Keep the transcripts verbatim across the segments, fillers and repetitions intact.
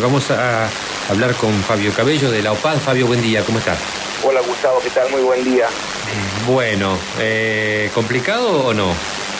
vamos a hablar con Fabio Cabello de la O P A D. Fabio, buen día, ¿cómo estás? Hola Gustavo, ¿qué tal? Muy buen día. Bueno, eh, ¿complicado o no?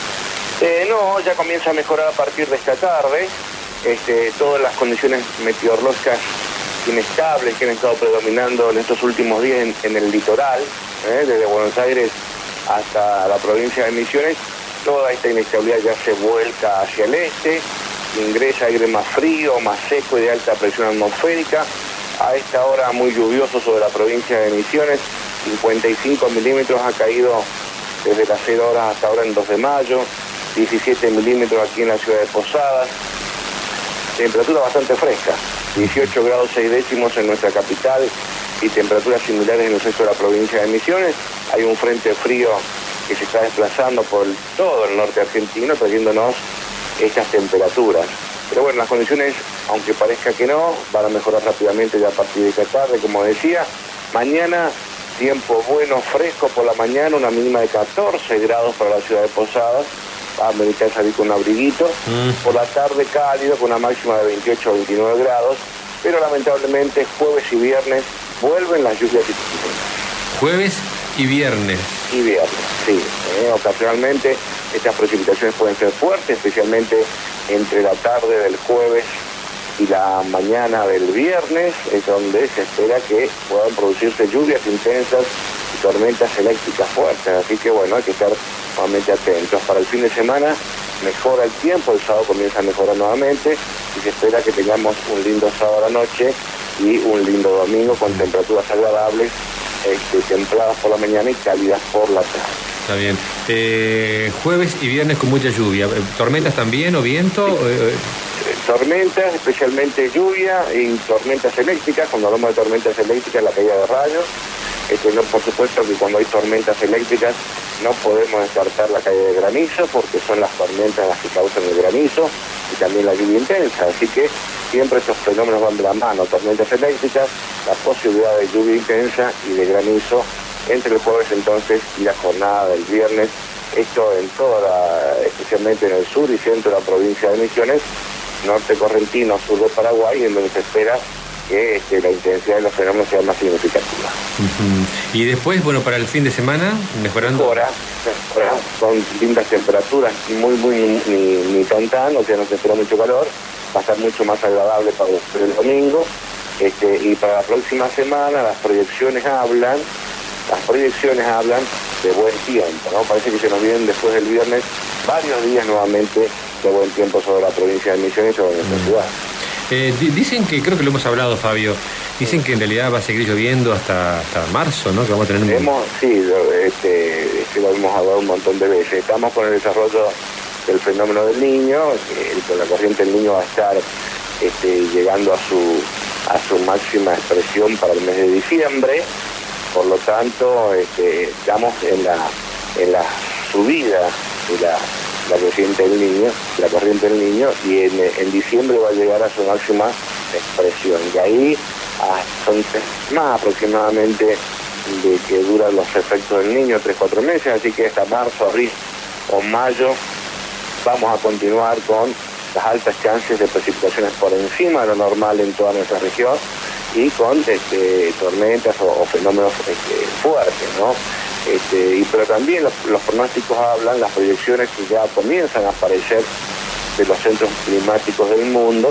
Eh, no, ya comienza a mejorar a partir de esta tarde. Este, todas las condiciones meteorológicas inestables que han estado predominando en estos últimos días en, en el litoral, ¿eh? desde Buenos Aires hasta la provincia de Misiones, toda esta inestabilidad ya se vuelca hacia el este, ingresa aire más frío, más seco y de alta presión atmosférica. A esta hora muy lluvioso sobre la provincia de Misiones, cincuenta y cinco milímetros ha caído desde las cero horas hasta ahora en dos de mayo, diecisiete milímetros aquí en la ciudad de Posadas, temperatura bastante fresca, dieciocho grados seis décimos en nuestra capital y temperaturas similares en el resto de la provincia de Misiones. Hay un frente frío que se está desplazando por el, todo el norte argentino, trayéndonos estas temperaturas. Pero bueno, las condiciones, aunque parezca que no, van a mejorar rápidamente ya a partir de esta tarde, como decía. Mañana, tiempo bueno, fresco por la mañana, una mínima de catorce grados para la ciudad de Posadas. Va a meditar salir con un abriguito. Mm. Por la tarde cálido, con una máxima de veintiocho a veintinueve grados. Pero lamentablemente, jueves y viernes vuelven las lluvias. Jueves y viernes. Y viernes, sí. Eh, ocasionalmente estas precipitaciones pueden ser fuertes, especialmente entre la tarde del jueves y la mañana del viernes, es donde se espera que puedan producirse lluvias intensas y tormentas eléctricas fuertes. Así que bueno, hay que estar nuevamente atentos. Para el fin de semana mejora el tiempo, el sábado comienza a mejorar nuevamente y se espera que tengamos un lindo sábado a la noche y un lindo domingo con temperaturas agradables, este, templadas por la mañana y cálidas por la tarde. Está bien. Eh, jueves y viernes con mucha lluvia. ¿Tormentas también o viento? Sí. Eh, tormentas, especialmente lluvia y tormentas eléctricas. Cuando hablamos de tormentas eléctricas, la caída de rayos. Este, no, por supuesto que cuando hay tormentas eléctricas no podemos descartar la caída de granizo, porque son las tormentas las que causan el granizo y también la lluvia intensa. Así que siempre estos fenómenos van de la mano. Tormentas eléctricas, la posibilidad de lluvia intensa y de granizo entre el jueves entonces y la jornada del viernes. Esto en toda la, especialmente en el sur y centro de la provincia de Misiones, norte correntino, sur de Paraguay, en donde se espera que este, la intensidad de los fenómenos sea más significativa. Uh-huh. Y después, bueno, para el fin de semana, mejorando. Mejora, mejora, con lindas temperaturas, muy, muy, ni, ni tan tan, o sea, no se espera mucho calor, va a estar mucho más agradable para el domingo, este, y para la próxima semana las proyecciones hablan, las proyecciones hablan de buen tiempo, ¿no? Parece que se nos vienen después del viernes varios días nuevamente de buen tiempo sobre la provincia de Misiones y sobre nuestra mm. ciudad. Eh, dicen que, creo que lo hemos hablado, Fabio, dicen que en realidad va a seguir lloviendo hasta, hasta marzo, ¿no? Que vamos a tener un... Hemos, sí, este, este, lo hemos hablado un montón de veces. Estamos con el desarrollo del fenómeno del Niño, eh, la corriente del Niño va a estar este, llegando a su, a su máxima expresión para el mes de diciembre. Por lo tanto, este, estamos en la, en la subida de la, la corriente del niño, la corriente del niño, y en, en diciembre va a llegar a su máxima expresión. Y ahí ah, son tres más aproximadamente de que duran los efectos del niño, tres, cuatro meses, así que hasta marzo, abril o mayo vamos a continuar con las altas chances de precipitaciones por encima de lo normal en toda nuestra región, y con este, tormentas o, o fenómenos este, fuertes, ¿no? Este, y, pero también los, los pronósticos hablan, las proyecciones que ya comienzan a aparecer de los centros climáticos del mundo,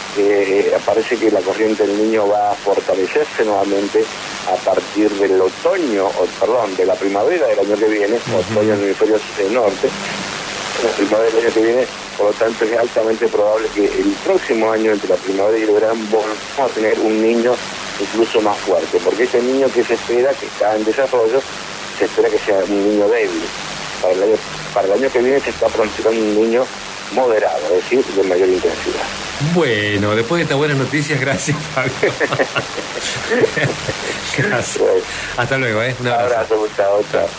eh, parece que la corriente del Niño va a fortalecerse nuevamente a partir del otoño, o perdón, de la primavera del año que viene, uh-huh. otoño en el hemisferio norte, la primavera del año que viene. Por lo tanto, es altamente probable que el próximo año, entre la primavera y el verano, vamos a tener un niño incluso más fuerte, porque ese niño que se espera, que está en desarrollo, se espera que sea un niño débil. Para el año, para el año que viene se está pronosticando un niño moderado, es decir, de mayor intensidad. Bueno, después de estas buenas noticias, gracias, Fabio. Gracias. Bueno. Hasta luego, ¿eh? Un abrazo. Un abrazo, Gustavo. Chao.